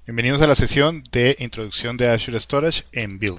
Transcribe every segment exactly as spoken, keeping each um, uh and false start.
Bienvenidos a la sesión de introducción de Azure Storage en Build.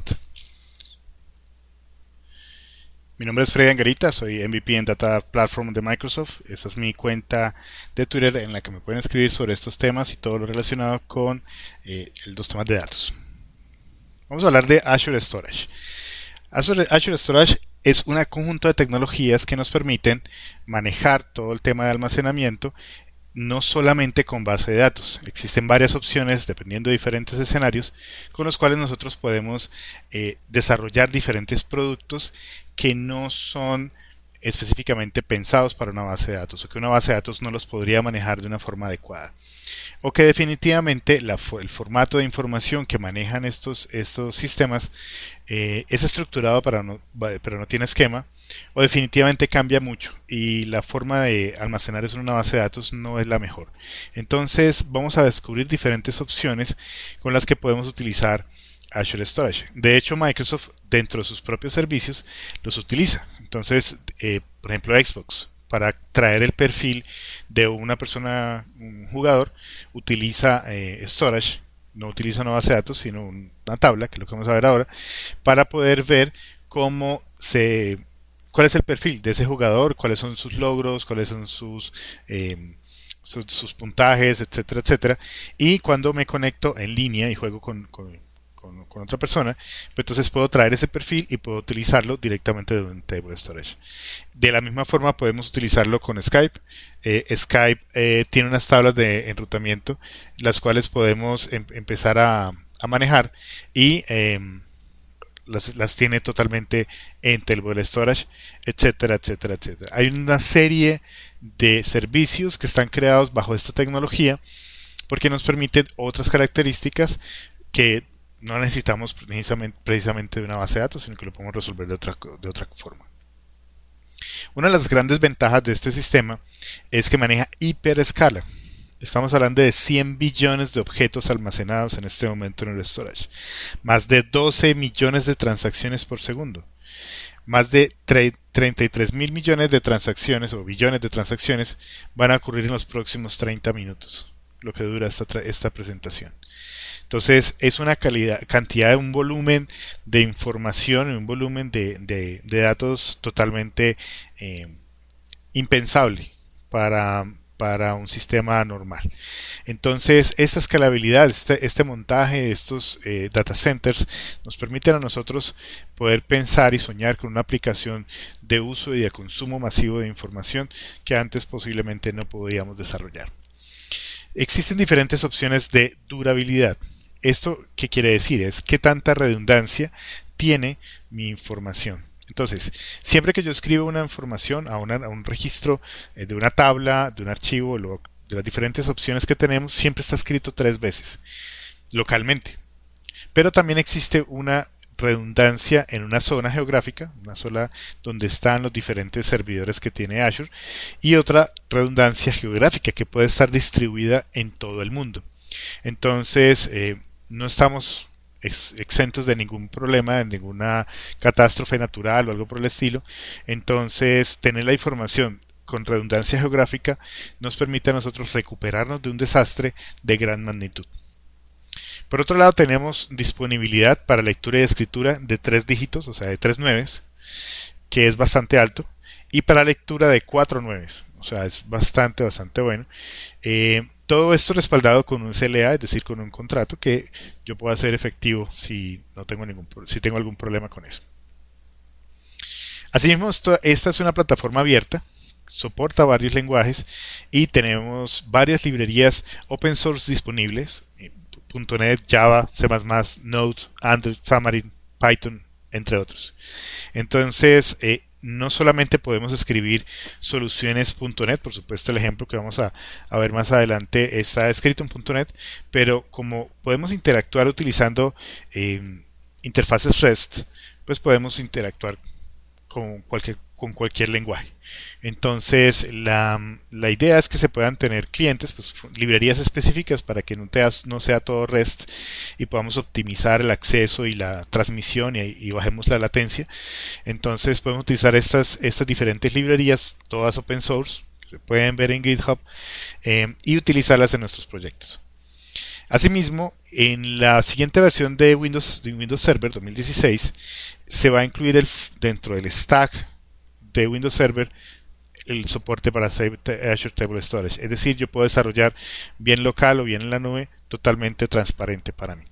Mi nombre es Freddy Angarita, soy M V P en Data Platform de Microsoft. Esta es mi cuenta de Twitter en la que me pueden escribir sobre estos temas y todo lo relacionado con eh, los temas de datos. Vamos a hablar de Azure Storage. Azure, Azure Storage es un conjunto de tecnologías que nos permiten manejar todo el tema de almacenamiento, no solamente con base de datos. Existen varias opciones dependiendo de diferentes escenarios con los cuales nosotros podemos eh, desarrollar diferentes productos que no son específicamente pensados para una base de datos o que una base de datos no los podría manejar de una forma adecuada. O que definitivamente la, el formato de información que manejan estos, estos sistemas eh, es estructurado para no, pero no tiene esquema, o definitivamente cambia mucho y la forma de almacenar eso en una base de datos no es la mejor. Entonces vamos a descubrir diferentes opciones con las que podemos utilizar Azure Storage. De hecho, Microsoft dentro de sus propios servicios los utiliza. Entonces, eh, por ejemplo, Xbox, para traer el perfil de una persona, un jugador, utiliza eh, Storage, no utiliza una base de datos, sino una tabla, que es lo que vamos a ver ahora, para poder ver cómo se, cuál es el perfil de ese jugador, cuáles son sus logros, cuáles son sus, eh, sus, sus puntajes, etcétera, etcétera. Y cuando me conecto en línea y juego con, con Con, con otra persona, pues entonces puedo traer ese perfil y puedo utilizarlo directamente de un table storage. De la misma forma podemos utilizarlo con Skype. Eh, Skype eh, tiene unas tablas de enrutamiento, las cuales podemos em empezar a, a manejar y eh, las, las tiene totalmente en table storage, etcétera, etcétera, etcétera. Hay una serie de servicios que están creados bajo esta tecnología porque nos permiten otras características que no necesitamos precisamente, precisamente de una base de datos, sino que lo podemos resolver de otra, de otra forma. Una de las grandes ventajas de este sistema es que maneja hiperescala. Estamos hablando de cien billones de objetos almacenados en este momento en el storage. Más de doce millones de transacciones por segundo. Más de treinta y tres mil millones de transacciones o billones de transacciones van a ocurrir en los próximos treinta minutos, lo que dura esta, esta presentación. Entonces es una calidad, cantidad de un volumen de información, un volumen de, de, de datos totalmente eh, impensable para, para un sistema normal. Entonces esta escalabilidad, este, este montaje de estos eh, data centers nos permiten a nosotros poder pensar y soñar con una aplicación de uso y de consumo masivo de información que antes posiblemente no podíamos desarrollar. Existen diferentes opciones de durabilidad. ¿Esto qué quiere decir? Es qué tanta redundancia tiene mi información. Entonces, siempre que yo escribo una información a, una, a un registro eh, de una tabla, de un archivo, lo, de las diferentes opciones que tenemos, siempre está escrito tres veces, localmente. Pero también existe una redundancia en una zona geográfica, una sola donde están los diferentes servidores que tiene Azure, y otra redundancia geográfica que puede estar distribuida en todo el mundo. Entonces, eh, no estamos ex exentos de ningún problema, de ninguna catástrofe natural o algo por el estilo. Entonces, tener la información con redundancia geográfica nos permite a nosotros recuperarnos de un desastre de gran magnitud. Por otro lado, tenemos disponibilidad para lectura y escritura de tres dígitos, o sea, de tres nueves, que es bastante alto, y para lectura de cuatro nueves, o sea, es bastante, bastante bueno. Eh, todo esto respaldado con un C L A, es decir, con un contrato que yo puedo hacer efectivo si no tengo ningún, si tengo algún problema con eso. Asimismo, esto, esta es una plataforma abierta, soporta varios lenguajes y tenemos varias librerías open source disponibles. punto net, Java, C más más, Node, Android, Xamarin, Python, entre otros. Entonces, eh, no solamente podemos escribir soluciones punto net, por supuesto el ejemplo que vamos a, a ver más adelante está escrito en punto net, pero como podemos interactuar utilizando eh, interfaces REST, pues podemos interactuar con cualquier con cualquier lenguaje. Entonces la, la idea es que se puedan tener clientes, pues librerías específicas para que no, te, no sea todo REST y podamos optimizar el acceso y la transmisión y, y bajemos la latencia. Entonces podemos utilizar estas, estas diferentes librerías, todas open source, que se pueden ver en GitHub, eh, y utilizarlas en nuestros proyectos. Asimismo, en la siguiente versión de Windows, de Windows Server dos mil dieciséis, se va a incluir el, dentro del stack de Windows Server el soporte para Azure Table Storage. Es decir, yo puedo desarrollar bien local o bien en la nube, totalmente transparente para mí.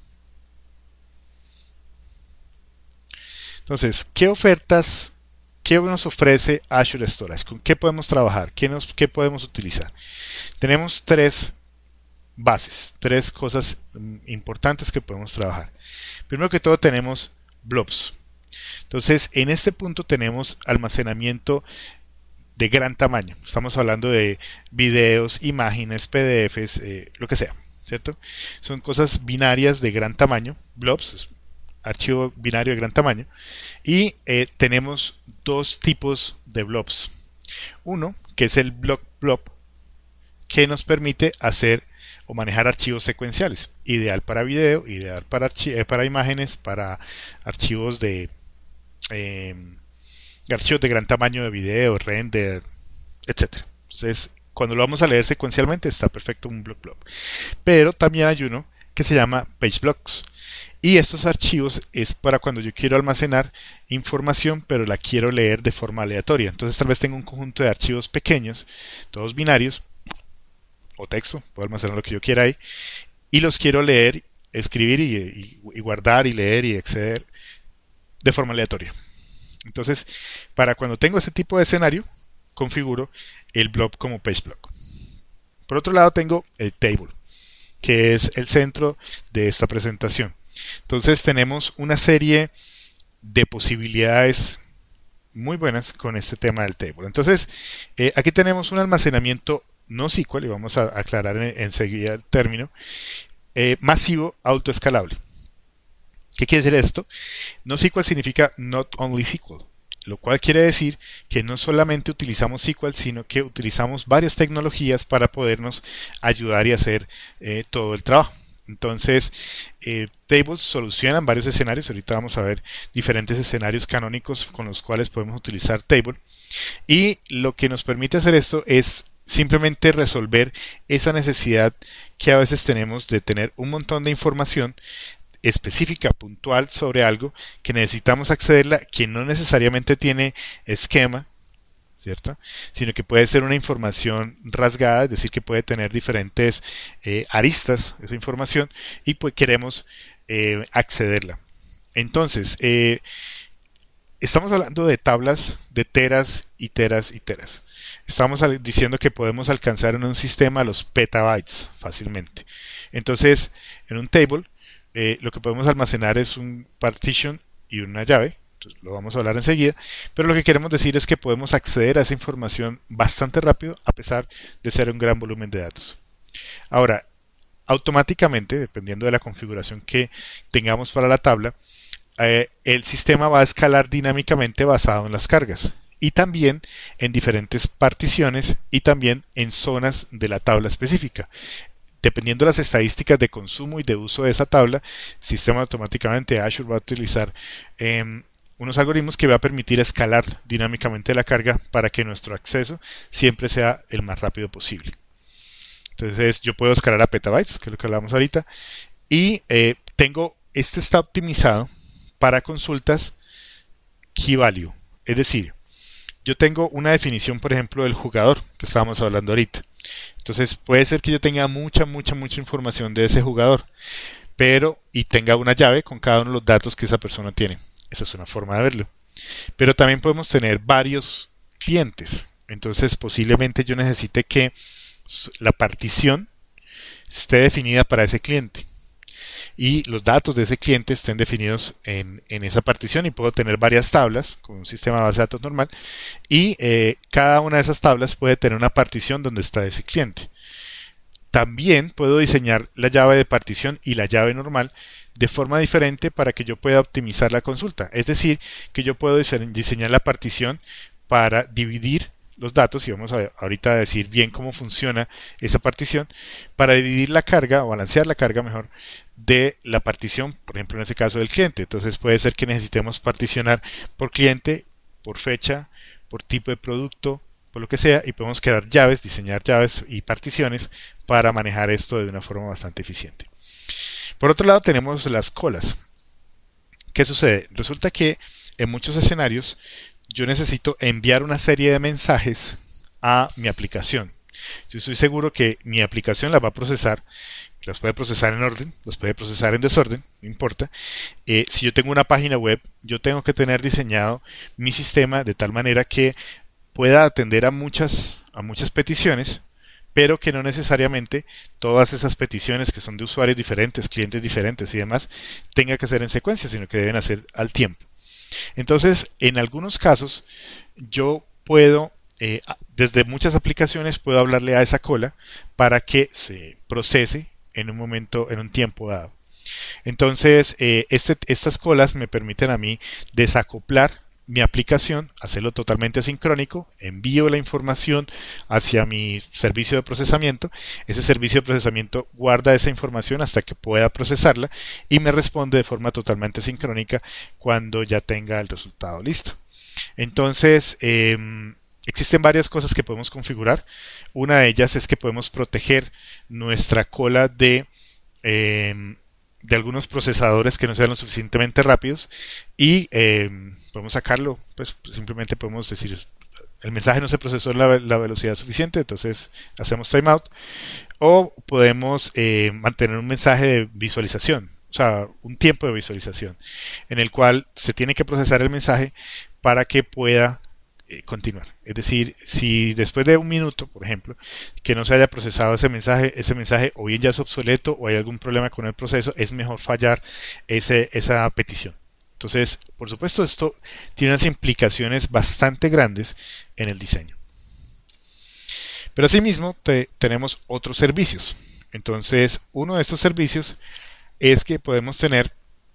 Entonces, ¿qué ofertas, qué nos ofrece Azure Storage? ¿Con qué podemos trabajar? ¿Qué, nos, qué podemos utilizar? Tenemos tres bases, tres cosas importantes que podemos trabajar. Primero que todo tenemos blobs. Entonces, en este punto tenemos almacenamiento de gran tamaño. Estamos hablando de videos, imágenes, P D Fs, eh, lo que sea, ¿cierto? Son cosas binarias de gran tamaño, blobs, archivo binario de gran tamaño, y eh, tenemos dos tipos de blobs. Uno, que es el blob blob, que nos permite hacer o manejar archivos secuenciales, ideal para video, ideal para, eh, para imágenes, para archivos de eh, archivos de gran tamaño de video, render, etcétera. Entonces, cuando lo vamos a leer secuencialmente, está perfecto un blob blob. Pero también hay uno que se llama page blocks. Y estos archivos es para cuando yo quiero almacenar información, pero la quiero leer de forma aleatoria. Entonces, tal vez tengo un conjunto de archivos pequeños, todos binarios, o texto, puedo almacenar lo que yo quiera ahí, y los quiero leer, escribir y, y, y guardar y leer y acceder de forma aleatoria. Entonces, para cuando tengo ese tipo de escenario, configuro el blob como page block. Por otro lado, tengo el table, que es el centro de esta presentación. Entonces, tenemos una serie de posibilidades muy buenas con este tema del table. Entonces, eh, aquí tenemos un almacenamiento no S Q L, y vamos a aclarar en, enseguida el término, eh, masivo autoescalable. ¿Qué quiere decir esto? No S Q L significa Not Only S Q L, lo cual quiere decir que no solamente utilizamos S Q L, sino que utilizamos varias tecnologías para podernos ayudar y hacer eh, todo el trabajo. Entonces, eh, tables solucionan varios escenarios. Ahorita vamos a ver diferentes escenarios canónicos con los cuales podemos utilizar table. Y lo que nos permite hacer esto es simplemente resolver esa necesidad que a veces tenemos de tener un montón de información específica, puntual sobre algo que necesitamos accederla, que no necesariamente tiene esquema, ¿cierto? Sino que puede ser una información rasgada, es decir, que puede tener diferentes eh, aristas esa información y pues queremos eh, accederla. Entonces, eh, estamos hablando de tablas de teras y teras y teras. Estamos diciendo que podemos alcanzar en un sistema los petabytes fácilmente. Entonces, en un table, eh, lo que podemos almacenar es un partition y una llave. Entonces, lo vamos a hablar enseguida. Pero lo que queremos decir es que podemos acceder a esa información bastante rápido a pesar de ser un gran volumen de datos. Ahora, automáticamente, dependiendo de la configuración que tengamos para la tabla, eh, el sistema va a escalar dinámicamente basado en las cargas. Y también en diferentes particiones y también en zonas de la tabla específica. Dependiendo de las estadísticas de consumo y de uso de esa tabla, el sistema automáticamente Azure va a utilizar eh, unos algoritmos que va a permitir escalar dinámicamente la carga para que nuestro acceso siempre sea el más rápido posible. Entonces yo puedo escalar a petabytes, que es lo que hablamos ahorita, y eh, tengo, este está optimizado para consultas key value, es decir, yo tengo una definición, por ejemplo, del jugador que estábamos hablando ahorita. Entonces puede ser que yo tenga mucha, mucha, mucha información de ese jugador, pero y tenga una llave con cada uno de los datos que esa persona tiene. Esa es una forma de verlo. Pero también podemos tener varios clientes. Entonces posiblemente yo necesite que la partición esté definida para ese cliente. Y los datos de ese cliente estén definidos en, en esa partición y puedo tener varias tablas con un sistema de base de datos normal y eh, cada una de esas tablas puede tener una partición donde está ese cliente. También puedo diseñar la llave de partición y la llave normal de forma diferente para que yo pueda optimizar la consulta. Es decir, que yo puedo diseñar la partición para dividir los datos, y vamos a ahorita a decir bien cómo funciona esa partición, para dividir la carga o balancear la carga mejor de la partición, por ejemplo en este caso del cliente. Entonces puede ser que necesitemos particionar por cliente, por fecha, por tipo de producto, por lo que sea, y podemos crear llaves, diseñar llaves y particiones para manejar esto de una forma bastante eficiente. Por otro lado tenemos las colas. ¿Qué sucede? Resulta que en muchos escenarios yo necesito enviar una serie de mensajes a mi aplicación. Yo estoy seguro que mi aplicación las va a procesar, las puede procesar en orden, las puede procesar en desorden, no importa. Eh, si yo tengo una página web, yo tengo que tener diseñado mi sistema de tal manera que pueda atender a muchas, a muchas peticiones, pero que no necesariamente todas esas peticiones que son de usuarios diferentes, clientes diferentes y demás, tenga que ser en secuencia, sino que deben hacer al tiempo. Entonces, en algunos casos, yo puedo, eh, desde muchas aplicaciones, puedo hablarle a esa cola para que se procese en un momento, en un tiempo dado. Entonces, eh, este, estas colas me permiten a mí desacoplar mi aplicación, hacerlo totalmente asincrónico, envío la información hacia mi servicio de procesamiento, ese servicio de procesamiento guarda esa información hasta que pueda procesarla y me responde de forma totalmente sincrónica cuando ya tenga el resultado listo. Entonces, eh, existen varias cosas que podemos configurar. Una de ellas es que podemos proteger nuestra cola de eh, de algunos procesadores que no sean lo suficientemente rápidos y eh, podemos sacarlo, pues simplemente podemos decir el mensaje no se procesó en la, la velocidad suficiente, entonces hacemos timeout, o podemos eh, mantener un mensaje de visualización, o sea, un tiempo de visualización en el cual se tiene que procesar el mensaje para que pueda eh, continuar. Es decir, si después de un minuto, por ejemplo, que no se haya procesado ese mensaje, ese mensaje o bien ya es obsoleto o hay algún problema con el proceso, es mejor fallar ese, esa petición. Entonces, por supuesto, esto tiene unas implicaciones bastante grandes en el diseño. Pero asimismo, te, tenemos otros servicios. Entonces, uno de estos servicios es que podemos tener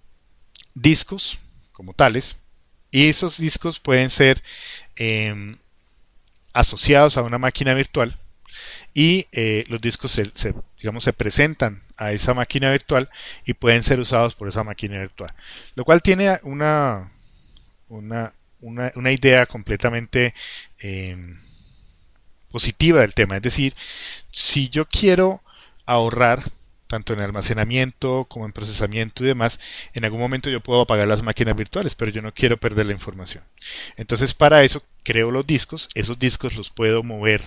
discos como tales, y esos discos pueden ser eh, asociados a una máquina virtual y eh, los discos se, se, digamos, se presentan a esa máquina virtual y pueden ser usados por esa máquina virtual, lo cual tiene una una, una, una idea completamente eh, positiva del tema. Es decir, si yo quiero ahorrar tanto en almacenamiento como en procesamiento y demás, en algún momento yo puedo apagar las máquinas virtuales, pero yo no quiero perder la información. Entonces, para eso creo los discos. Esos discos los puedo mover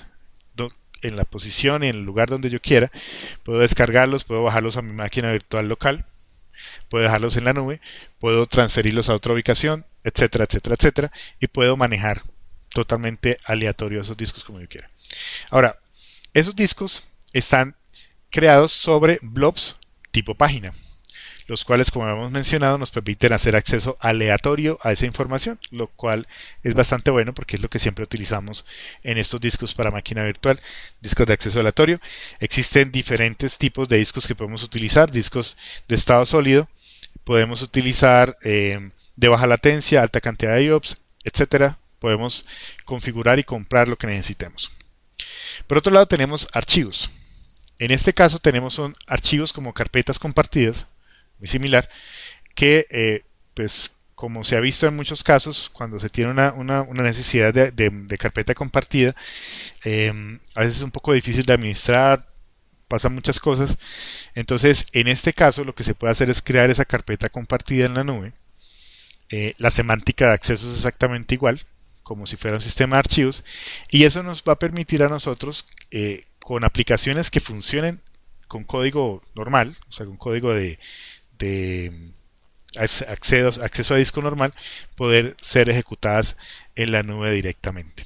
en la posición y en el lugar donde yo quiera. Puedo descargarlos, puedo bajarlos a mi máquina virtual local, puedo dejarlos en la nube, puedo transferirlos a otra ubicación, etcétera, etcétera, etcétera, y puedo manejar totalmente aleatorio esos discos como yo quiera. Ahora, esos discos están creados sobre blobs tipo página, los cuales, como hemos mencionado, nos permiten hacer acceso aleatorio a esa información, lo cual es bastante bueno porque es lo que siempre utilizamos en estos discos para máquina virtual, discos de acceso aleatorio. Existen diferentes tipos de discos que podemos utilizar, discos de estado sólido, podemos utilizar eh, de baja latencia, alta cantidad de I O P S, etcétera. Podemos configurar y comprar lo que necesitemos. Por otro lado, tenemos archivos. En este caso tenemos son archivos como carpetas compartidas, muy similar, que eh, pues como se ha visto en muchos casos, cuando se tiene una, una, una necesidad de, de, de carpeta compartida, eh, a veces es un poco difícil de administrar, pasan muchas cosas. Entonces, en este caso lo que se puede hacer es crear esa carpeta compartida en la nube. Eh, la semántica de acceso es exactamente igual, como si fuera un sistema de archivos, y eso nos va a permitir a nosotros eh, con aplicaciones que funcionen con código normal, o sea, con código de, de acceso, acceso a disco normal, poder ser ejecutadas en la nube directamente.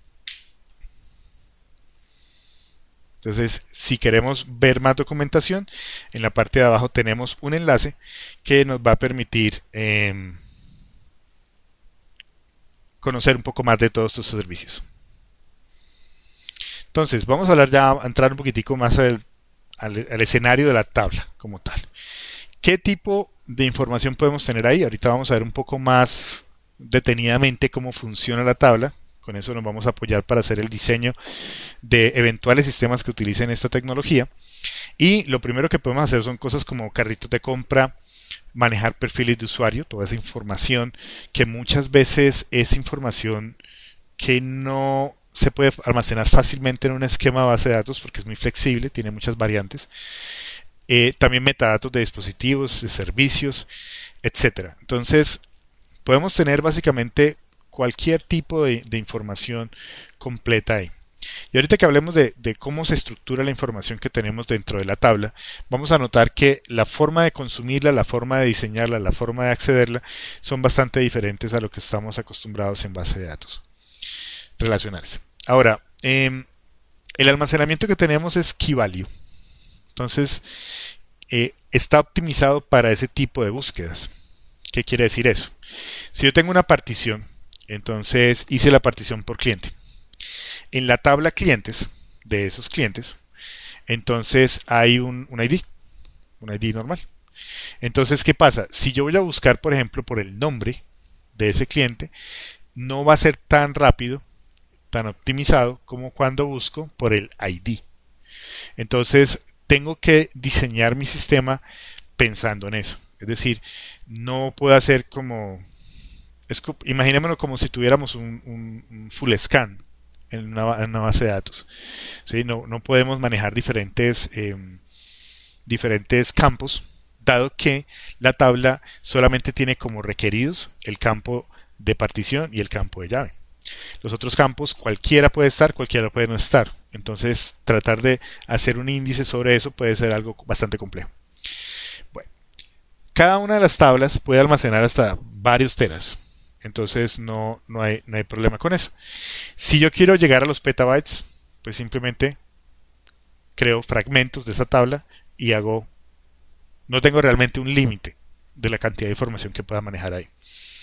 Entonces, si queremos ver más documentación, en la parte de abajo tenemos un enlace que nos va a permitir eh, conocer un poco más de todos estos servicios. Entonces, vamos a hablar ya, a entrar un poquitico más al, al, al escenario de la tabla como tal. ¿Qué tipo de información podemos tener ahí? Ahorita vamos a ver un poco más detenidamente cómo funciona la tabla. Con eso nos vamos a apoyar para hacer el diseño de eventuales sistemas que utilicen esta tecnología. Y lo primero que podemos hacer son cosas como carritos de compra, manejar perfiles de usuario, toda esa información que muchas veces es información que no se puede almacenar fácilmente en un esquema base de datos porque es muy flexible, tiene muchas variantes. Eh, también metadatos de dispositivos, de servicios, etcétera. Entonces, podemos tener básicamente cualquier tipo de, de información completa ahí. Y ahorita que hablemos de, de cómo se estructura la información que tenemos dentro de la tabla, vamos a notar que la forma de consumirla, la forma de diseñarla, la forma de accederla son bastante diferentes a lo que estamos acostumbrados en base de datos relacionales. Ahora, eh, el almacenamiento que tenemos es key value. Entonces, eh, está optimizado para ese tipo de búsquedas. ¿Qué quiere decir eso? Si yo tengo una partición, entonces hice la partición por cliente. En la tabla clientes de esos clientes, entonces hay un, un I D, un I D normal. Entonces, ¿qué pasa? Si yo voy a buscar, por ejemplo, por el nombre de ese cliente, no va a ser tan rápido, tan optimizado como cuando busco por el I D. Entonces, tengo que diseñar mi sistema pensando en eso. Es decir, no puedo hacer como... Es, imaginémonos como si tuviéramos un, un, un full scan en una, en una base de datos. ¿Sí? No, no podemos manejar diferentes, eh, diferentes campos, dado que la tabla solamente tiene como requeridos el campo de partición y el campo de llave. Los otros campos, cualquiera puede estar, cualquiera puede no estar. Entonces, tratar de hacer un índice sobre eso puede ser algo bastante complejo. Bueno, cada una de las tablas puede almacenar hasta varios teras. Entonces, no, no, hay, no hay problema con eso. Si yo quiero llegar a los petabytes, pues simplemente creo fragmentos de esa tabla y hago... No tengo realmente un límite de la cantidad de información que pueda manejar ahí.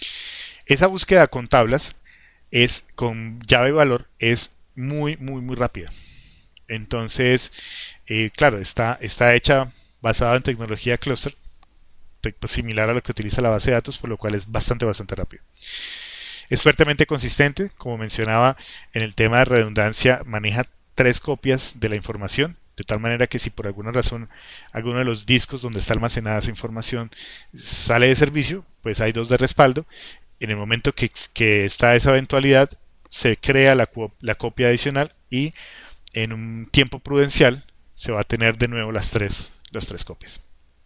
Esa búsqueda con tablas es con llave y valor es muy muy muy rápida. Entonces eh, claro, está, está hecha basada en tecnología cluster, similar a lo que utiliza la base de datos, por lo cual es bastante bastante rápido. Es fuertemente consistente, como mencionaba en el tema de redundancia, maneja tres copias de la información, de tal manera que si por alguna razón alguno de los discos donde está almacenada esa información sale de servicio, pues hay dos de respaldo. En el momento que, que está esa eventualidad, se crea la, la copia adicional y en un tiempo prudencial se va a tener de nuevo las tres, las tres copias.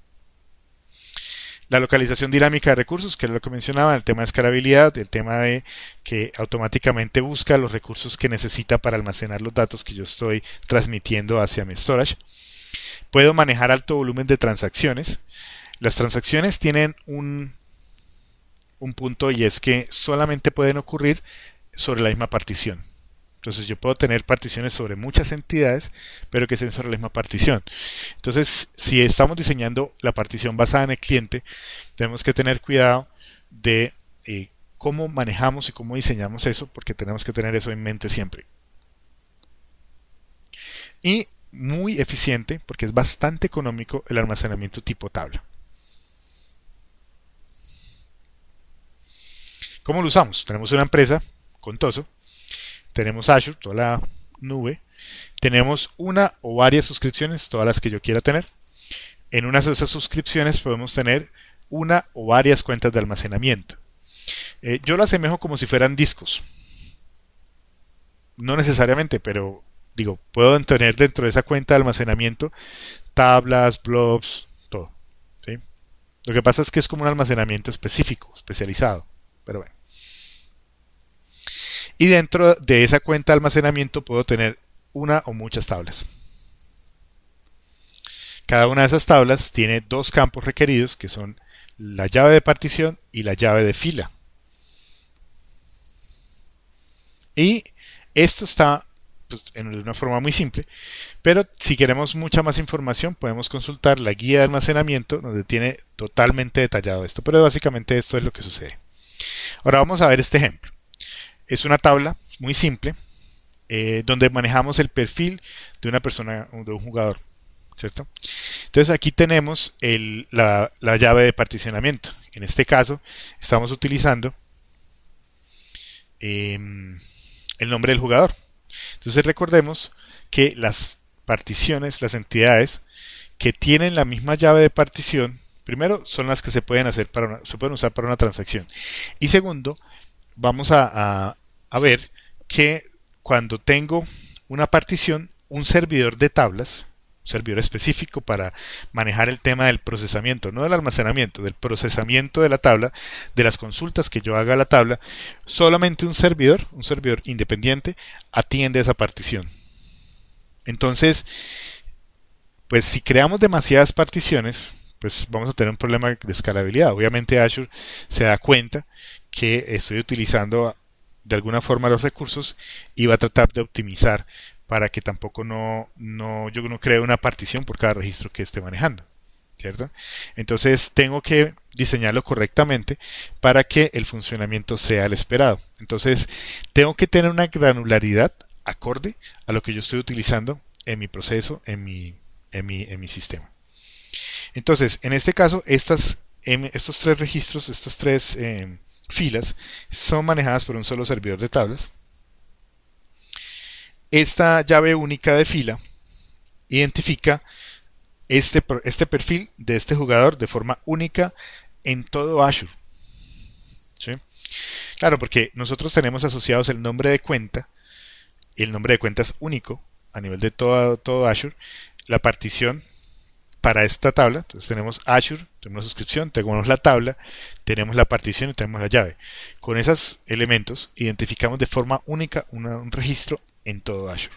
La localización dinámica de recursos, que es lo que mencionaba, el tema de escalabilidad, el tema de que automáticamente busca los recursos que necesita para almacenar los datos que yo estoy transmitiendo hacia mi storage. Puedo manejar alto volumen de transacciones. Las transacciones tienen un... un punto, y es que solamente pueden ocurrir sobre la misma partición. Entonces yo puedo tener particiones sobre muchas entidades, pero que sean sobre la misma partición. Entonces, si estamos diseñando la partición basada en el cliente, tenemos que tener cuidado de eh, cómo manejamos y cómo diseñamos eso, porque tenemos que tener eso en mente siempre. Y muy eficiente, porque es bastante económico el almacenamiento tipo tabla. ¿Cómo lo usamos? Tenemos una empresa con Toso, tenemos Azure, toda la nube, tenemos una o varias suscripciones, todas las que yo quiera tener. En una de esas suscripciones podemos tener una o varias cuentas de almacenamiento. Eh, yo lo asemejo como si fueran discos. No necesariamente, pero digo, puedo tener dentro de esa cuenta de almacenamiento tablas, blobs, todo. ¿Sí? Lo que pasa es que es como un almacenamiento específico, especializado. Pero bueno. Y dentro de esa cuenta de almacenamiento puedo tener una o muchas tablas. Cada una de esas tablas tiene dos campos requeridos, que son la llave de partición y la llave de fila. Y esto está pues, en una forma muy simple, pero si queremos mucha más información podemos consultar la guía de almacenamiento, donde tiene totalmente detallado esto. Pero básicamente esto es lo que sucede. Ahora vamos a ver este ejemplo. Es una tabla muy simple eh, donde manejamos el perfil de una persona, de un jugador, ¿cierto? Entonces aquí tenemos el, la, la llave de particionamiento. En este caso estamos utilizando eh, el nombre del jugador. Entonces recordemos que las particiones, las entidades que tienen la misma llave de partición, primero son las que se pueden hacer para una, se pueden usar para una transacción. Y segundo, vamos a, a, a ver que cuando tengo una partición, un servidor de tablas, un servidor específico para manejar el tema del procesamiento, no del almacenamiento, del procesamiento de la tabla, de las consultas que yo haga a la tabla. Solamente un servidor, un servidor independiente, atiende esa partición. Entonces, pues si creamos demasiadas particiones, pues vamos a tener un problema de escalabilidad. Obviamente Azure se da cuenta que estoy utilizando de alguna forma los recursos y va a tratar de optimizar para que tampoco no, no yo no cree una partición por cada registro que esté manejando, ¿cierto? Entonces tengo que diseñarlo correctamente para que el funcionamiento sea el esperado. Entonces tengo que tener una granularidad acorde a lo que yo estoy utilizando en mi proceso, en mi, en mi, en mi sistema. Entonces, en este caso, estas, estos tres registros, estas tres eh, filas, son manejadas por un solo servidor de tablas. Esta llave única de fila identifica este, este perfil de este jugador de forma única en todo Azure. ¿Sí? Claro, porque nosotros tenemos asociados el nombre de cuenta, y el nombre de cuenta es único a nivel de todo, todo Azure. La partición para esta tabla, entonces tenemos Azure, tenemos la suscripción, tenemos la tabla, tenemos la partición y tenemos la llave. Con esos elementos identificamos de forma única una, un registro en todo Azure.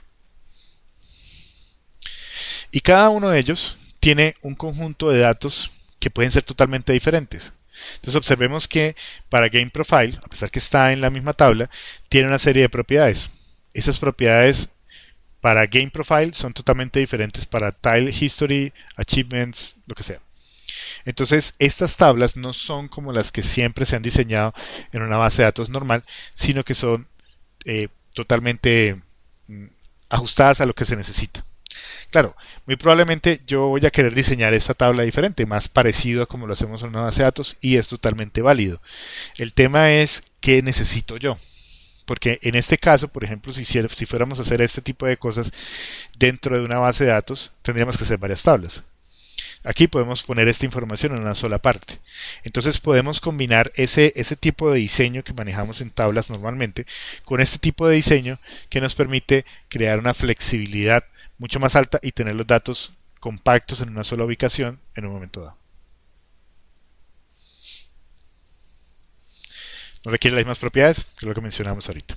Y cada uno de ellos tiene un conjunto de datos que pueden ser totalmente diferentes. Entonces observemos que para GameProfile, a pesar que está en la misma tabla, tiene una serie de propiedades. Esas propiedades para GameProfile son totalmente diferentes para Tile History, Achievements, lo que sea. Entonces estas tablas no son como las que siempre se han diseñado en una base de datos normal, sino que son eh, totalmente mm, ajustadas a lo que se necesita. Claro, muy probablemente yo voy a querer diseñar esta tabla diferente, más parecido a como lo hacemos en una base de datos, y es totalmente válido. El tema es qué necesito yo. Porque en este caso, por ejemplo, si, si fuéramos a hacer este tipo de cosas dentro de una base de datos, tendríamos que hacer varias tablas. Aquí podemos poner esta información en una sola parte. Entonces podemos combinar ese, ese tipo de diseño que manejamos en tablas normalmente con este tipo de diseño que nos permite crear una flexibilidad mucho más alta y tener los datos compactos en una sola ubicación en un momento dado. No requiere las mismas propiedades que lo que mencionamos ahorita.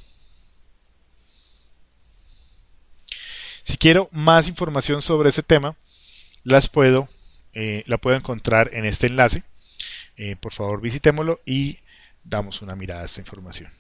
Si quiero más información sobre ese tema, las puedo, eh, la puedo encontrar en este enlace. Eh, por favor, visitémoslo y damos una mirada a esta información.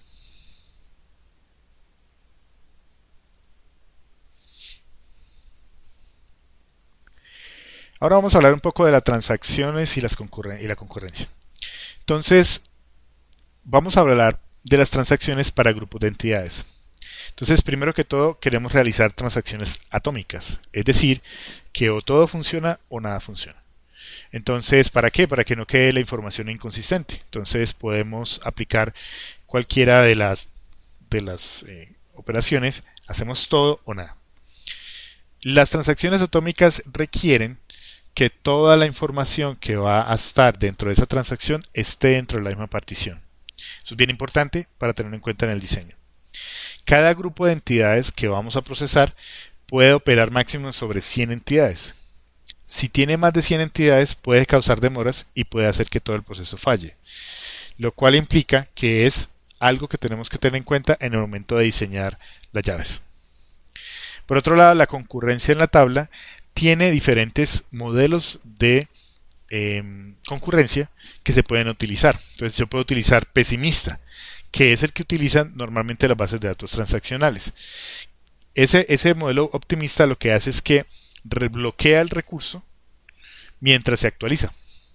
Ahora vamos a hablar un poco de las transacciones y, las concurren- y la concurrencia. Entonces, vamos a hablar de las transacciones para grupos de entidades. Entonces, primero que todo, queremos realizar transacciones atómicas, es decir, que o todo funciona o nada funciona. Entonces, ¿para qué? Para que no quede la información inconsistente. Entonces, podemos aplicar cualquiera de las, de las eh, operaciones, hacemos todo o nada. Las transacciones atómicas requieren que toda la información que va a estar dentro de esa transacción esté dentro de la misma partición. Eso es bien importante para tenerlo en cuenta en el diseño. Cada grupo de entidades que vamos a procesar puede operar máximo sobre cien entidades. Si tiene más de cien entidades, puede causar demoras y puede hacer que todo el proceso falle, lo cual implica que es algo que tenemos que tener en cuenta en el momento de diseñar las llaves. Por otro lado, la concurrencia en la tabla tiene diferentes modelos de eh, concurrencia que se pueden utilizar. Entonces yo puedo utilizar pesimista, que es el que utilizan normalmente las bases de datos transaccionales. Ese, ese modelo optimista lo que hace es que rebloquea el recurso mientras se actualiza.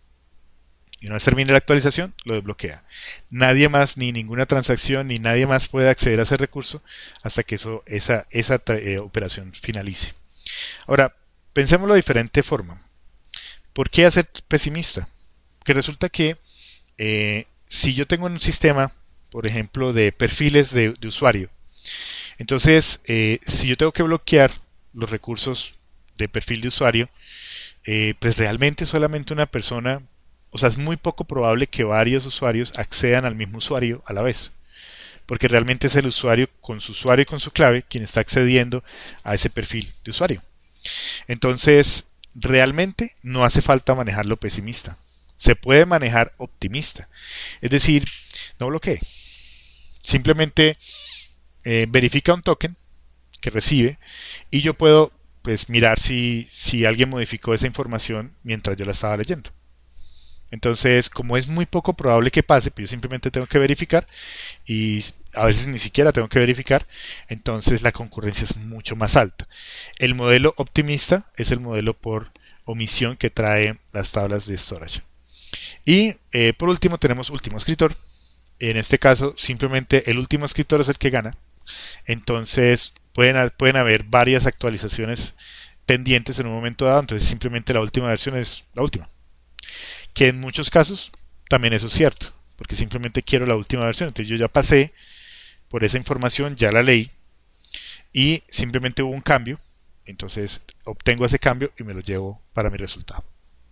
Y una vez termine la actualización, lo desbloquea. Nadie más, ni ninguna transacción, ni nadie más puede acceder a ese recurso hasta que eso, esa, esa eh, operación finalice. Ahora, pensémoslo de diferente forma. ¿Por qué hacer pesimista? Que resulta que eh, si yo tengo un sistema, por ejemplo, de perfiles de, de usuario, entonces eh, si yo tengo que bloquear los recursos de perfil de usuario, eh, pues realmente solamente una persona, o sea, es muy poco probable que varios usuarios accedan al mismo usuario a la vez. porque realmente es el usuario con su usuario y con su clave quien está accediendo a ese perfil de usuario. Entonces, realmente no hace falta manejarlo pesimista. Se puede manejar optimista. Es decir, no bloquee. Simplemente eh, verifica un token que recibe y yo puedo pues mirar si, si alguien modificó esa información mientras yo la estaba leyendo. Entonces, como es muy poco probable que pase, pues yo simplemente tengo que verificar y a veces ni siquiera tengo que verificar, entonces la concurrencia es mucho más alta. El modelo optimista es el modelo por omisión que trae las tablas de storage. Y eh, por último tenemos último escritor. En este caso, simplemente el último escritor es el que gana. Entonces, pueden, pueden haber varias actualizaciones pendientes en un momento dado, entonces simplemente la última versión es la última. Que en muchos casos también eso es cierto, porque simplemente quiero la última versión. Entonces yo ya pasé por esa información, ya la leí y simplemente hubo un cambio. Entonces obtengo ese cambio y me lo llevo para mi resultado.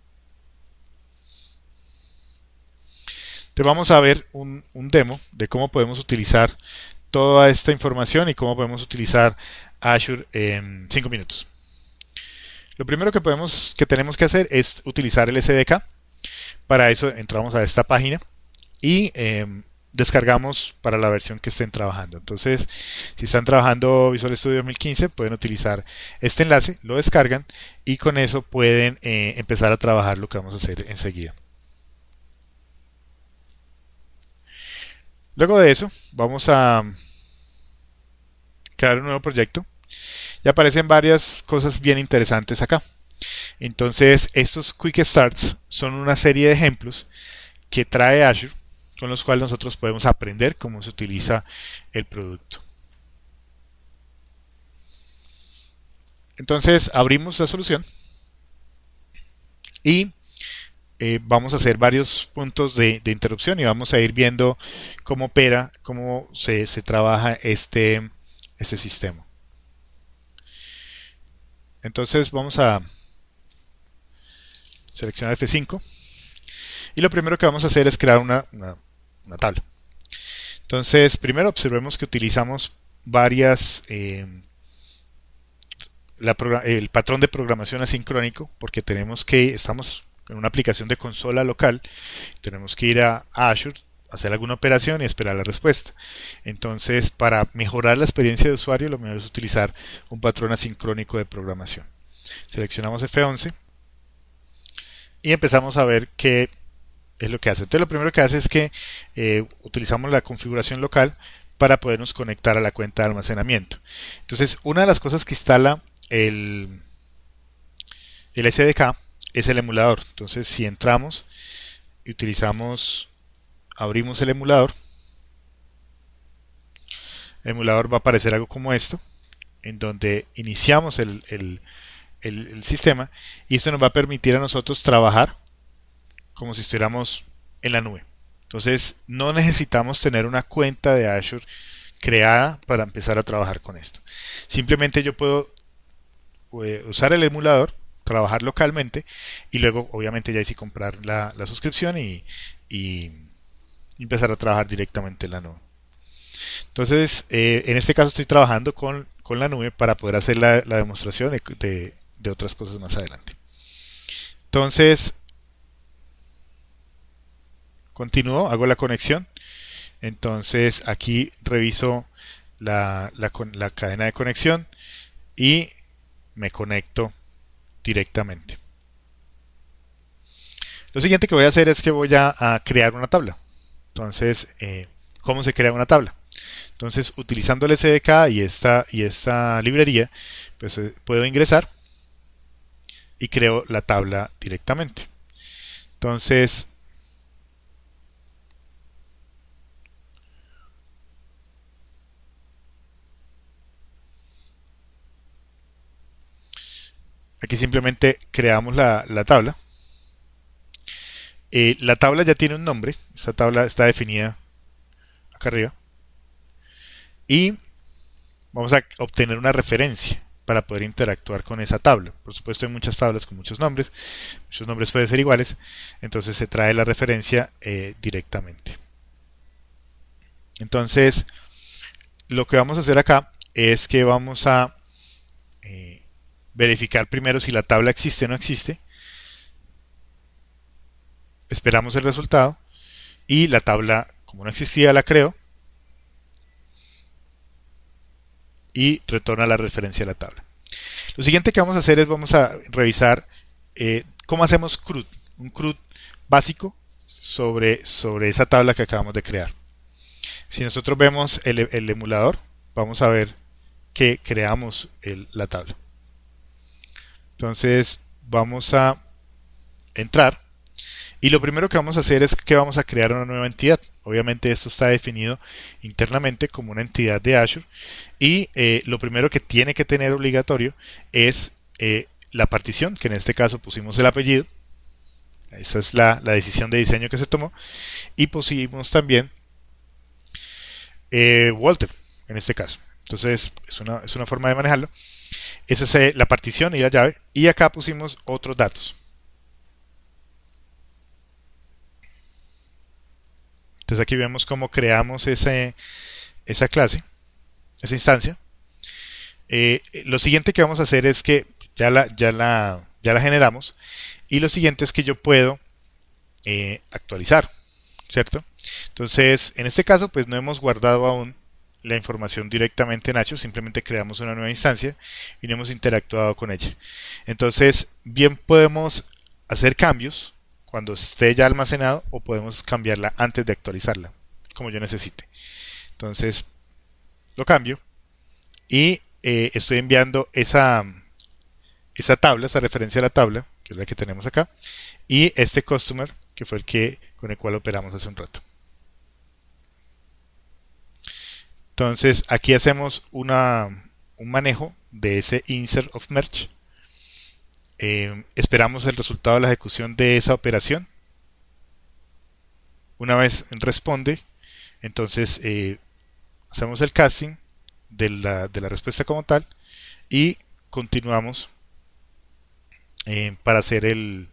Entonces vamos a ver un, un demo de cómo podemos utilizar toda esta información y cómo podemos utilizar Azure en cinco minutos. Lo primero que, podemos, que tenemos que hacer es utilizar el S D K. Para eso entramos a esta página y eh, descargamos para la versión que estén trabajando. Entonces, si están trabajando Visual Studio dos mil quince, pueden utilizar este enlace, lo descargan y con eso pueden eh, empezar a trabajar lo que vamos a hacer enseguida. Luego de eso, vamos a crear un nuevo proyecto y aparecen varias cosas bien interesantes acá. Entonces, estos Quick Starts son una serie de ejemplos que trae Azure, con los cuales nosotros podemos aprender cómo se utiliza el producto. Entonces, abrimos la solución y eh, vamos a hacer varios puntos de, de interrupción y vamos a ir viendo cómo opera, cómo se, se trabaja este, este sistema. Entonces, vamos a seleccionar F cinco y lo primero que vamos a hacer es crear una, una, una tabla. Entonces, primero observemos que utilizamos varias eh, la, el patrón de programación asincrónico, porque tenemos que, estamos en una aplicación de consola local, tenemos que ir a Azure, hacer alguna operación y esperar la respuesta. Entonces, para mejorar la experiencia de usuario, lo mejor es utilizar un patrón asincrónico de programación. Seleccionamos F once y empezamos a ver qué es lo que hace. Entonces lo primero que hace es que eh, utilizamos la configuración local para podernos conectar a la cuenta de almacenamiento. Entonces una de las cosas que instala el, el S D K es el emulador. Entonces si entramos y utilizamos, abrimos el emulador, el emulador va a aparecer algo como esto, en donde iniciamos el, el El, el sistema y esto nos va a permitir a nosotros trabajar como si estuviéramos en la nube. Entonces no necesitamos tener una cuenta de Azure creada para empezar a trabajar con esto. Simplemente yo puedo eh, usar el emulador, trabajar localmente y luego obviamente ya hice comprar la, la suscripción y, y empezar a trabajar directamente en la nube. Entonces eh, en este caso estoy trabajando con, con la nube para poder hacer la, la demostración de, de de otras cosas más adelante. Entonces continúo, hago la conexión. Entonces aquí reviso la, la, la cadena de conexión y me conecto directamente. Lo siguiente que voy a hacer es que voy a, a crear una tabla. Entonces, eh, ¿cómo se crea una tabla? Entonces, utilizando el S D K y esta, y esta librería, pues eh, puedo ingresar y creo la tabla directamente. Entonces, aquí simplemente creamos la, la tabla. Eh, la tabla ya tiene un nombre. Esta tabla está definida acá arriba. Y vamos a obtener una referencia para poder interactuar con esa tabla. Por supuesto hay muchas tablas con muchos nombres, muchos nombres pueden ser iguales, entonces se trae la referencia eh, directamente. Entonces lo que vamos a hacer acá es que vamos a eh, verificar primero si la tabla existe o no existe. Esperamos el resultado y la tabla, como no existía, la creo y retorna la referencia a la tabla. Lo siguiente que vamos a hacer es vamos a revisar eh, cómo hacemos C R U D, un C R U D básico sobre, sobre esa tabla que acabamos de crear. Si nosotros vemos el, el emulador, vamos a ver que creamos el, la tabla. Entonces vamos a entrar y lo primero que vamos a hacer es que vamos a crear una nueva entidad. Obviamente esto está definido internamente como una entidad de Azure y eh, lo primero que tiene que tener obligatorio es eh, la partición, que en este caso pusimos el apellido. Esa es la, la decisión de diseño que se tomó y pusimos también eh, Walter en este caso. Entonces es una, es una forma de manejarlo. Esa es eh, la partición y la llave y acá pusimos otros datos. Entonces aquí vemos cómo creamos ese, esa clase, esa instancia. Eh, lo siguiente que vamos a hacer es que ya la, ya la, ya la generamos y lo siguiente es que yo puedo eh, actualizar, ¿cierto? Entonces, en este caso, pues no hemos guardado aún la información directamente en Azure, simplemente creamos una nueva instancia y no hemos interactuado con ella. Entonces, bien podemos hacer cambios cuando esté ya almacenado o podemos cambiarla antes de actualizarla, como yo necesite. Entonces, lo cambio y eh, estoy enviando esa, esa tabla, esa referencia a la tabla, que es la que tenemos acá, y este customer, que fue el que con el cual operamos hace un rato. Entonces, aquí hacemos una, un manejo de ese insert of merge. Eh, esperamos el resultado de la ejecución de esa operación. Una vez responde, entonces eh, hacemos el casting de la, de la respuesta como tal y continuamos eh, para hacer el,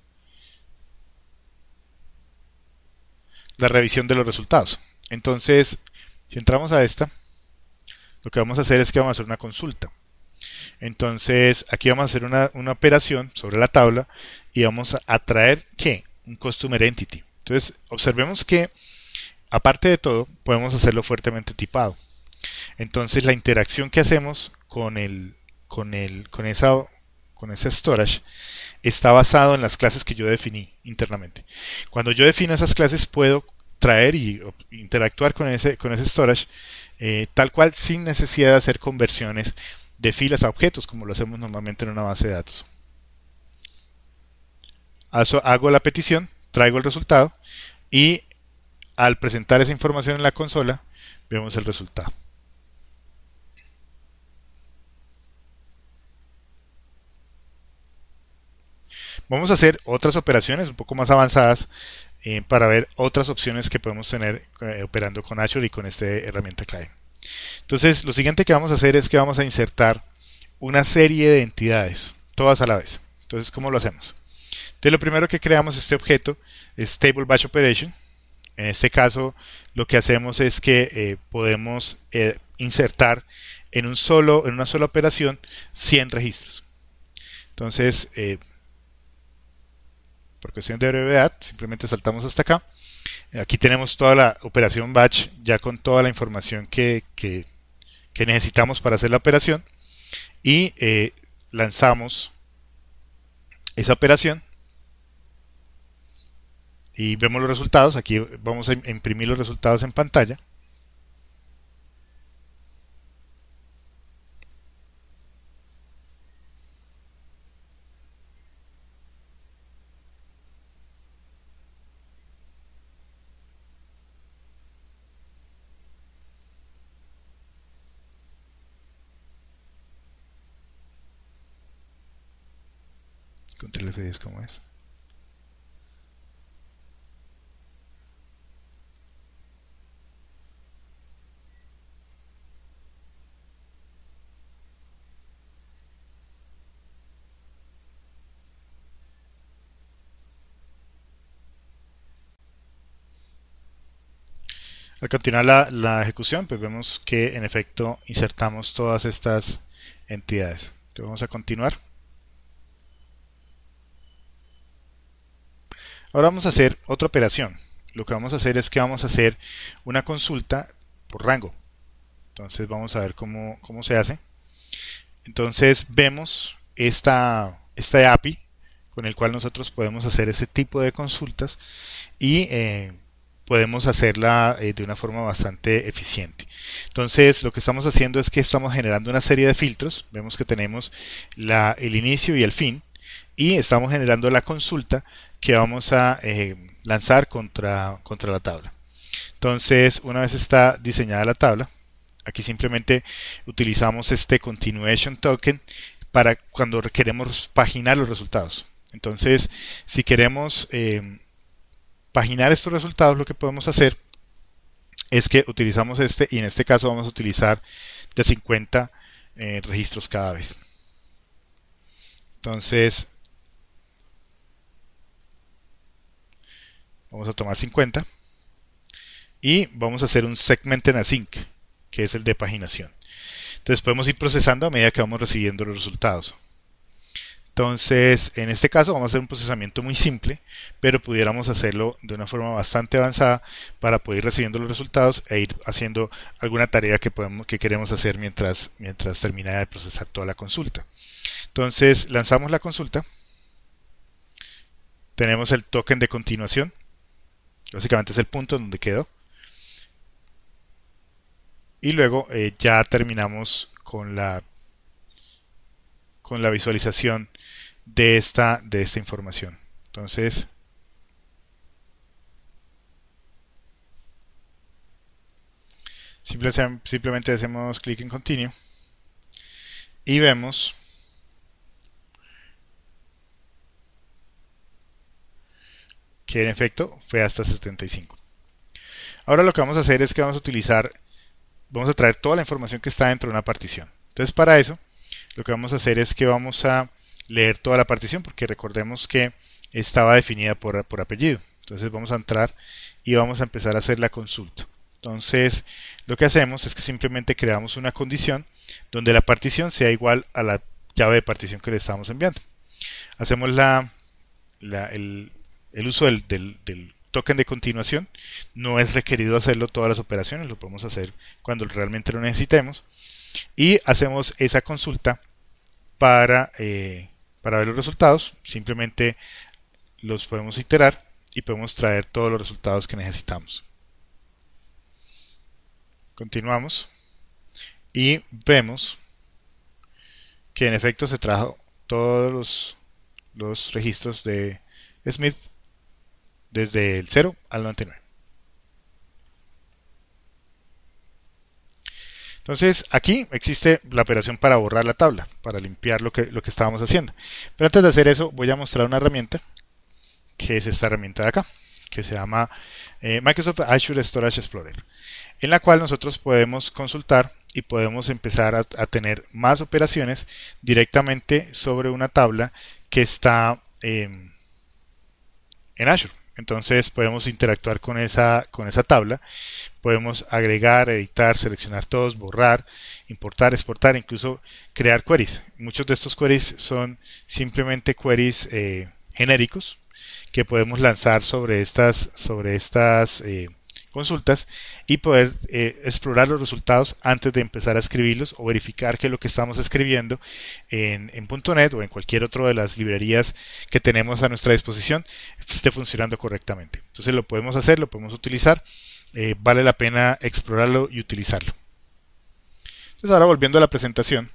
la revisión de los resultados. Entonces, si entramos a esta, lo que vamos a hacer es que vamos a hacer una consulta. Entonces, aquí vamos a hacer una, una operación sobre la tabla y vamos a traer ¿qué? Un Customer Entity. Entonces, observemos que, aparte de todo, podemos hacerlo fuertemente tipado. Entonces, la interacción que hacemos con el, con el, con esa, con ese storage está basado en las clases que yo definí internamente. Cuando yo defino esas clases, puedo traer y interactuar con ese, con ese storage eh, tal cual sin necesidad de hacer conversiones de filas a objetos como lo hacemos normalmente en una base de datos. Hago la petición, traigo el resultado y al presentar esa información en la consola vemos el resultado. Vamos a hacer otras operaciones un poco más avanzadas eh, para ver otras opciones que podemos tener eh, operando con Azure y con esta herramienta clave. Entonces, lo siguiente que vamos a hacer es que vamos a insertar una serie de entidades, todas a la vez. Entonces, ¿cómo lo hacemos? Entonces, lo primero que creamos este objeto es Table Batch Operation. En este caso, lo que hacemos es que eh, podemos eh, insertar en, un solo, en una sola operación cien registros. Entonces, eh, por cuestión de brevedad, simplemente saltamos hasta acá. Aquí tenemos toda la operación batch ya con toda la información que, que, que necesitamos para hacer la operación y eh, lanzamos esa operación y vemos los resultados. Aquí vamos a imprimir los resultados en pantalla. Control F diez como es. Al continuar la, la ejecución, pues vemos que en efecto insertamos todas estas entidades. Entonces vamos a continuar. Ahora vamos a hacer otra operación. Lo que vamos a hacer es que vamos a hacer una consulta por rango. Entonces vamos a ver cómo, cómo se hace. Entonces vemos esta, esta A P I con el cual nosotros podemos hacer ese tipo de consultas y eh, podemos hacerla eh, de una forma bastante eficiente. Entonces lo que estamos haciendo es que estamos generando una serie de filtros. Vemos que tenemos la, el inicio y el fin y estamos generando la consulta que vamos a eh, lanzar contra, contra la tabla. Entonces una vez está diseñada la tabla, aquí simplemente utilizamos este continuation token para cuando queremos paginar los resultados. Entonces, si queremos eh, paginar estos resultados, lo que podemos hacer es que utilizamos este, y en este caso vamos a utilizar de cincuenta eh, registros cada vez. Entonces, vamos a tomar cincuenta y vamos a hacer un segment en async, que es el de paginación. Entonces podemos ir procesando a medida que vamos recibiendo los resultados. Entonces, en este caso vamos a hacer un procesamiento muy simple, pero pudiéramos hacerlo de una forma bastante avanzada para poder ir recibiendo los resultados e ir haciendo alguna tarea que, podemos, que queremos hacer mientras, mientras termina de procesar toda la consulta. Entonces, lanzamos la consulta. Tenemos el token de continuación. Básicamente es el punto donde quedó. Y luego eh, ya terminamos con la, con la visualización de esta, de esta información. Entonces, simple, simplemente hacemos clic en Continue y vemos que en efecto fue hasta setenta y cinco. Ahora lo que vamos a hacer es que vamos a utilizar, vamos a traer toda la información que está dentro de una partición. Entonces para eso, lo que vamos a hacer es que vamos a leer toda la partición, porque recordemos que estaba definida por, por apellido. Entonces vamos a entrar y vamos a empezar a hacer la consulta. Entonces lo que hacemos es que simplemente creamos una condición donde la partición sea igual a la llave de partición que le estamos enviando. Hacemos la, la, el, el uso del, del, del token de continuación. No es requerido hacerlo todas las operaciones, lo podemos hacer cuando realmente lo necesitemos. Y hacemos esa consulta para, eh, para ver los resultados. Simplemente los podemos iterar y podemos traer todos los resultados que necesitamos. Continuamos y vemos que en efecto se trajo todos los, los registros de Smith desde el cero al noventa y nueve. Entonces aquí existe la operación para borrar la tabla, para limpiar lo que, lo que estábamos haciendo. Pero antes de hacer eso voy a mostrar una herramienta, que es esta herramienta de acá, que se llama eh, Microsoft Azure Storage Explorer, en la cual nosotros podemos consultar y podemos empezar a, a tener más operaciones directamente sobre una tabla que está eh, en Azure. Entonces podemos interactuar con esa, con esa tabla, podemos agregar, editar, seleccionar todos, borrar, importar, exportar, incluso crear queries. Muchos de estos queries son simplemente queries eh, genéricos que podemos lanzar sobre estas, sobre estas eh, consultas y poder eh, explorar los resultados antes de empezar a escribirlos o verificar que lo que estamos escribiendo en, en punto net o en cualquier otra de las librerías que tenemos a nuestra disposición esté funcionando correctamente. Entonces lo podemos hacer, lo podemos utilizar, eh, vale la pena explorarlo y utilizarlo. Entonces ahora volviendo a la presentación,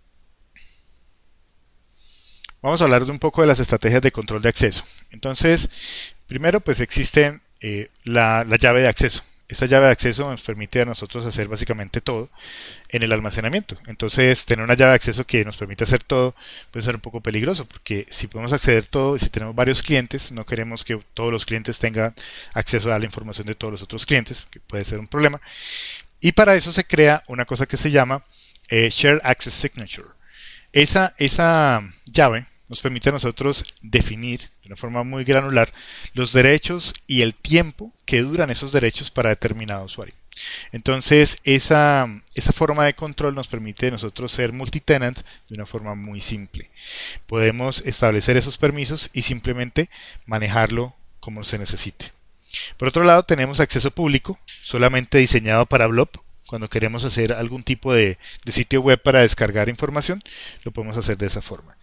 vamos a hablar de un poco de las estrategias de control de acceso. Entonces, primero pues existen eh, la, la llave de acceso. Esta llave de acceso nos permite a nosotros hacer básicamente todo en el almacenamiento. Entonces, tener una llave de acceso que nos permite hacer todo puede ser un poco peligroso, porque si podemos acceder todo y si tenemos varios clientes, no queremos que todos los clientes tengan acceso a la información de todos los otros clientes, que puede ser un problema. Y para eso se crea una cosa que se llama eh, Shared Access Signature. Esa, esa llave nos permite a nosotros definir de una forma muy granular los derechos y el tiempo que duran esos derechos para determinado usuario. Entonces, esa, esa forma de control nos permite a nosotros ser multitenant de una forma muy simple. Podemos establecer esos permisos y simplemente manejarlo como se necesite. Por otro lado, tenemos acceso público, solamente diseñado para Blob. Cuando queremos hacer algún tipo de, de sitio web para descargar información, lo podemos hacer de esa forma.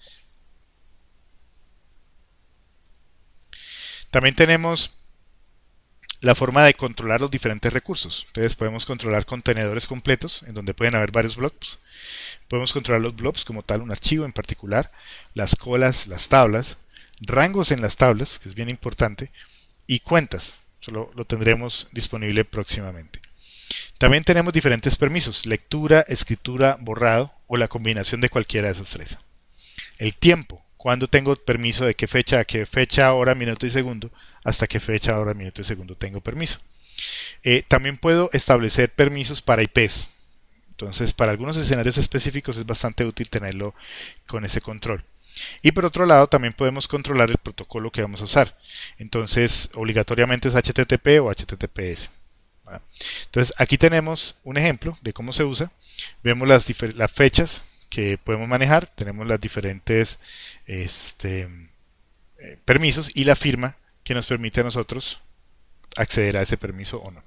También tenemos la forma de controlar los diferentes recursos. Entonces podemos controlar contenedores completos en donde pueden haber varios blobs. Podemos controlar los blobs como tal, un archivo en particular, las colas, las tablas, rangos en las tablas, que es bien importante, y cuentas. Eso lo, lo tendremos disponible próximamente. También tenemos diferentes permisos: lectura, escritura, borrado o la combinación de cualquiera de esos tres. El tiempo: cuándo tengo permiso, de qué fecha a qué fecha, hora, minuto y segundo, hasta qué fecha, hora, minuto y segundo tengo permiso. Eh, también puedo establecer permisos para I Ps. Entonces, para algunos escenarios específicos es bastante útil tenerlo con ese control. Y por otro lado, también podemos controlar el protocolo que vamos a usar. Entonces, obligatoriamente es H T T P o H T T P S. Entonces, aquí tenemos un ejemplo de cómo se usa. Vemos las, las fechas que podemos manejar, tenemos las diferentes este, eh, permisos y la firma que nos permite a nosotros acceder a ese permiso o no.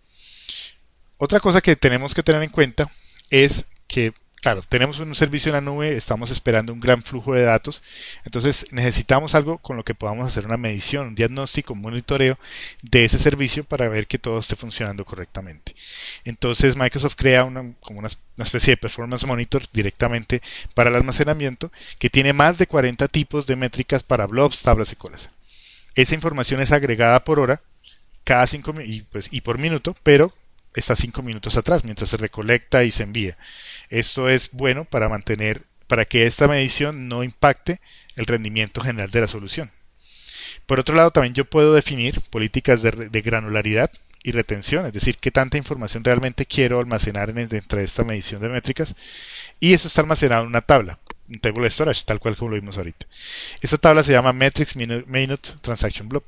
Otra cosa que tenemos que tener en cuenta es que, claro, tenemos un servicio en la nube, estamos esperando un gran flujo de datos, entonces necesitamos algo con lo que podamos hacer una medición, un diagnóstico, un monitoreo de ese servicio para ver que todo esté funcionando correctamente. Entonces Microsoft crea una, como una, una especie de Performance Monitor directamente para el almacenamiento que tiene más de cuarenta tipos de métricas para blobs, tablas y colas. Esa información es agregada por hora cada cinco, y, pues, y por minuto, pero está cinco minutos atrás mientras se recolecta y se envía. Esto es bueno para mantener, para que esta medición no impacte el rendimiento general de la solución. Por otro lado, también yo puedo definir políticas de, de granularidad y retención, es decir, qué tanta información realmente quiero almacenar en, dentro de esta medición de métricas, y eso está almacenado en una tabla, un table storage, tal cual como lo vimos ahorita. Esta tabla se llama Metrics Minute Transaction Blob.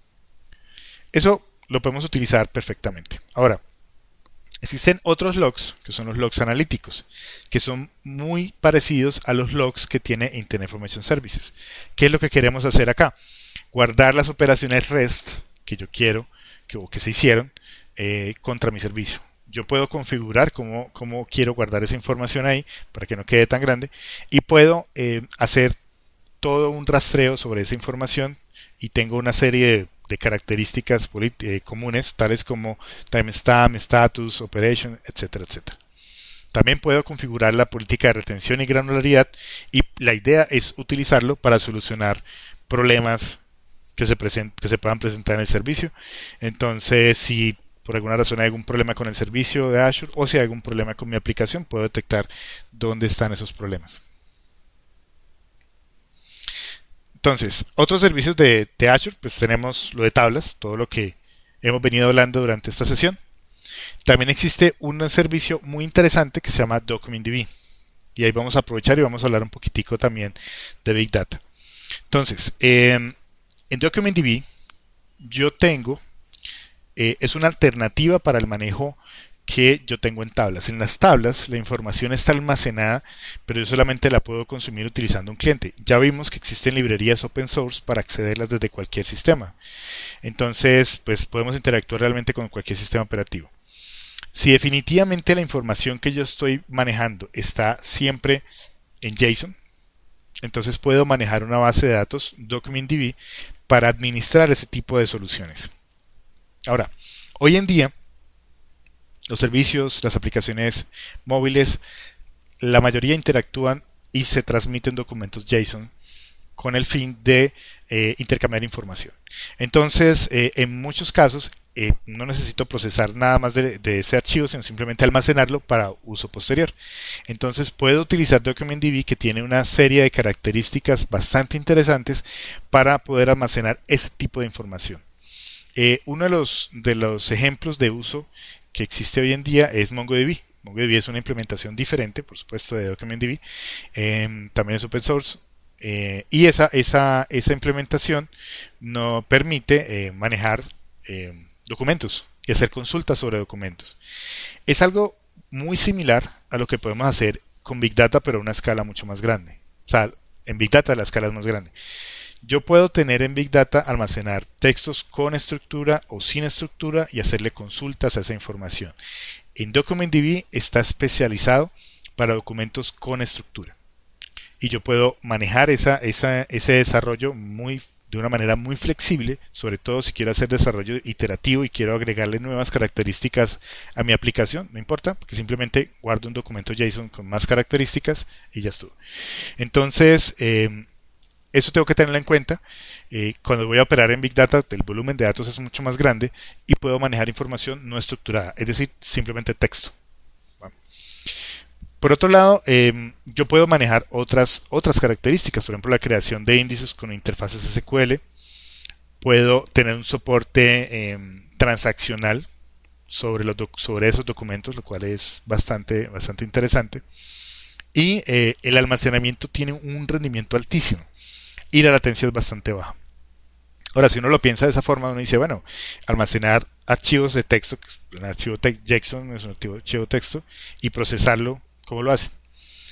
Eso lo podemos utilizar perfectamente. Ahora, existen otros logs, que son los logs analíticos, que son muy parecidos a los logs que tiene Internet Information Services. ¿Qué es lo que queremos hacer acá? Guardar las operaciones REST que yo quiero, que, o que se hicieron, eh, contra mi servicio. Yo puedo configurar cómo, cómo quiero guardar esa información ahí, para que no quede tan grande, y puedo eh, hacer todo un rastreo sobre esa información, y tengo una serie de de características eh, comunes, tales como timestamp, status, operation, etcétera, etcétera. También puedo configurar la política de retención y granularidad, y la idea es utilizarlo para solucionar problemas que se, present, que se puedan presentar en el servicio. Entonces, si por alguna razón hay algún problema con el servicio de Azure o si hay algún problema con mi aplicación, puedo detectar dónde están esos problemas. Entonces, otros servicios de, de Azure, pues tenemos lo de tablas, todo lo que hemos venido hablando durante esta sesión. También existe un servicio muy interesante que se llama DocumentDB. Y ahí vamos a aprovechar y vamos a hablar un poquitico también de Big Data. Entonces, eh, en DocumentDB yo tengo, eh, es una alternativa para el manejo que yo tengo en tablas. En las tablas la información está almacenada, pero yo solamente la puedo consumir utilizando un cliente. Ya vimos que existen librerías open source para accederlas desde cualquier sistema. Entonces, pues podemos interactuar realmente con cualquier sistema operativo. Si definitivamente la información que yo estoy manejando está siempre en JSON, entonces puedo manejar una base de datos DocumentDB para administrar ese tipo de soluciones. Ahora, hoy en día los servicios, las aplicaciones móviles, la mayoría interactúan y se transmiten documentos JSON con el fin de eh, intercambiar información. Entonces, eh, en muchos casos, eh, no necesito procesar nada más de, de ese archivo, sino simplemente almacenarlo para uso posterior. Entonces, puedo utilizar DocumentDB, que tiene una serie de características bastante interesantes para poder almacenar ese tipo de información. Eh, uno de los, de los ejemplos de uso que existe hoy en día es MongoDB. MongoDB es una implementación diferente, por supuesto, de DocumentDB. Eh, también es open source. Eh, y esa, esa, esa implementación nos permite eh, manejar eh, documentos y hacer consultas sobre documentos. Es algo muy similar a lo que podemos hacer con Big Data, pero a una escala mucho más grande. O sea, en Big Data la escala es más grande. Yo puedo tener en Big Data almacenar textos con estructura o sin estructura y hacerle consultas a esa información. En DocumentDB está especializado para documentos con estructura. Y yo puedo manejar esa, esa, ese desarrollo muy, de una manera muy flexible, sobre todo si quiero hacer desarrollo iterativo y quiero agregarle nuevas características a mi aplicación, no importa, porque simplemente guardo un documento JSON con más características y ya estuvo. Entonces, eh, eso tengo que tenerlo en cuenta. Eh, cuando voy a operar en Big Data, el volumen de datos es mucho más grande y puedo manejar información no estructurada, es decir, simplemente texto. Por otro lado, eh, yo puedo manejar otras, otras características, por ejemplo, la creación de índices con interfaces S Q L. Puedo tener un soporte eh, transaccional sobre, los sobre esos documentos, lo cual es bastante, bastante interesante. Y eh, el almacenamiento tiene un rendimiento altísimo y la latencia es bastante baja. Ahora, si uno lo piensa de esa forma, uno dice, bueno, almacenar archivos de texto, un archivo te JSON es un archivo de texto, y procesarlo. ¿Cómo lo hacen?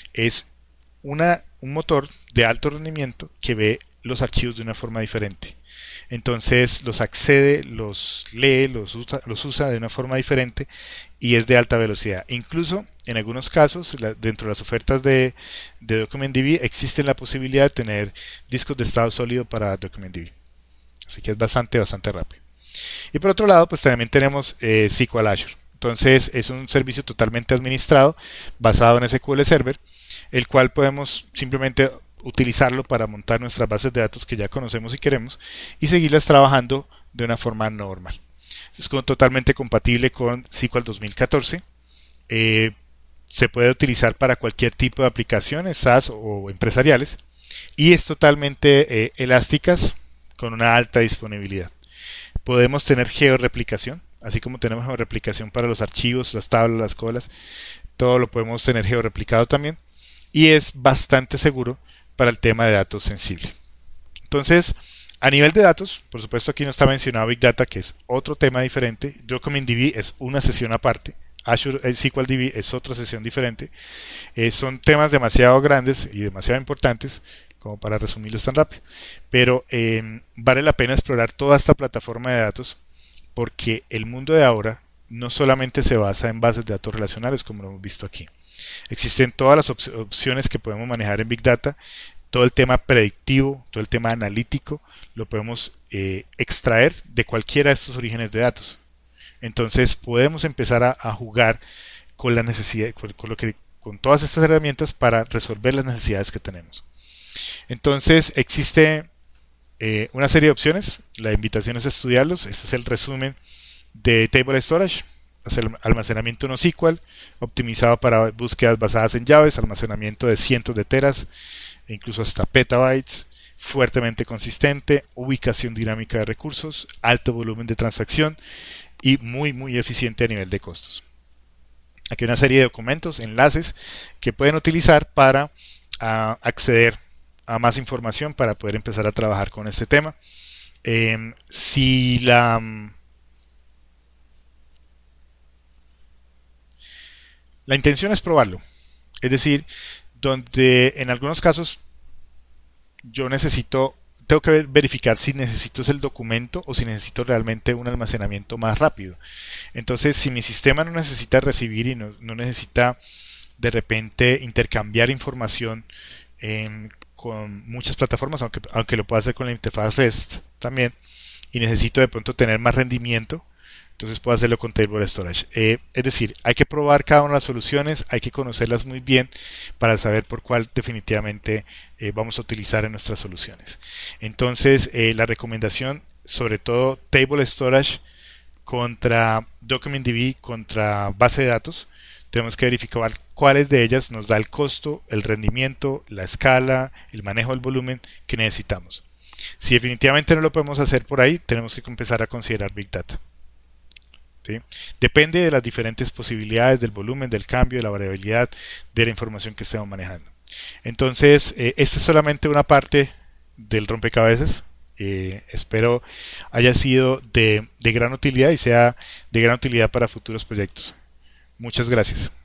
Es una, un motor de alto rendimiento que ve los archivos de una forma diferente. Entonces los accede, los lee, los usa, los usa de una forma diferente y es de alta velocidad. Incluso en algunos casos, la, dentro de las ofertas de, de DocumentDB, existe la posibilidad de tener discos de estado sólido para DocumentDB. Así que es bastante, bastante rápido. Y por otro lado, pues también tenemos eh, S Q L Azure. Entonces es un servicio totalmente administrado basado en S Q L Server, el cual podemos simplemente utilizarlo para montar nuestras bases de datos que ya conocemos y queremos y seguirlas trabajando de una forma normal. Es como totalmente compatible con S Q L dos mil catorce. Eh, se puede utilizar para cualquier tipo de aplicaciones SaaS o empresariales y es totalmente eh, elásticas con una alta disponibilidad. Podemos tener georreplicación. Así como tenemos georreplicación para los archivos, las tablas, las colas, todo lo podemos tener georreplicado también. Y es bastante seguro para el tema de datos sensible. Entonces, a nivel de datos, por supuesto aquí no está mencionado Big Data, que es otro tema diferente. DocumentDB es una sesión aparte. Azure S Q L D B es otra sesión diferente. Eh, son temas demasiado grandes y demasiado importantes como para resumirlos tan rápido. Pero eh, vale la pena explorar toda esta plataforma de datos, porque el mundo de ahora no solamente se basa en bases de datos relacionales, como lo hemos visto aquí. Existen todas las op opciones que podemos manejar en Big Data, todo el tema predictivo, todo el tema analítico, lo podemos eh, extraer de cualquiera de estos orígenes de datos. Entonces podemos empezar a, a jugar con la necesidad, con, con, lo que, con todas estas herramientas para resolver las necesidades que tenemos. Entonces existe Eh, una serie de opciones. La invitación es a estudiarlos. Este es el resumen de Table Storage, almacenamiento NoSQL, optimizado para búsquedas basadas en llaves, almacenamiento de cientos de teras e incluso hasta petabytes, fuertemente consistente, ubicación dinámica de recursos, alto volumen de transacción y muy muy eficiente a nivel de costos. Aquí hay una serie de documentos, enlaces que pueden utilizar para uh, acceder a más información para poder empezar a trabajar con este tema. Eh, si la la intención es probarlo, es decir, donde en algunos casos yo necesito, tengo que ver, verificar si necesito el documento o si necesito realmente un almacenamiento más rápido. Entonces, si mi sistema no necesita recibir y no, no necesita de repente intercambiar información en con muchas plataformas, aunque, aunque lo puedo hacer con la interfaz REST también, y necesito de pronto tener más rendimiento, entonces puedo hacerlo con Table Storage. Eh, es decir, hay que probar cada una de las soluciones, hay que conocerlas muy bien para saber por cuál definitivamente eh, vamos a utilizar en nuestras soluciones. Entonces, eh, la recomendación, sobre todo Table Storage contra DocumentDB, contra base de datos, tenemos que verificar cuáles de ellas nos da el costo, el rendimiento, la escala, el manejo del volumen que necesitamos. Si definitivamente no lo podemos hacer por ahí, tenemos que empezar a considerar Big Data. ¿Sí? Depende de las diferentes posibilidades, del volumen, del cambio, de la variabilidad de la información que estemos manejando. Entonces, eh, esta es solamente una parte del rompecabezas. Eh, espero haya sido de, de gran utilidad y sea de gran utilidad para futuros proyectos. Muchas gracias.